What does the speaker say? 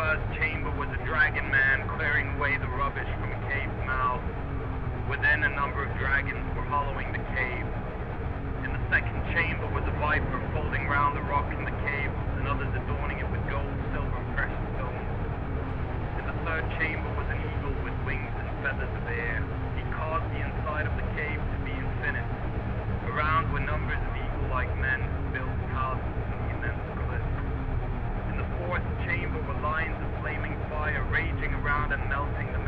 first chamber was a dragon man clearing away the rubbish from a cave's mouth. Within, a number of dragons were hollowing the cave. In the second chamber was a viper folding round the rock in the cave, and others adorning it with gold, silver, and precious stones. In the third chamber was an eagle with wings and feathers of air. He caused the inside of the cave to be infinite. Around were numbers of eagle-like men who built houses in the immense cliffs. In the fourth chamber were lines of flaming fire raging around and melting the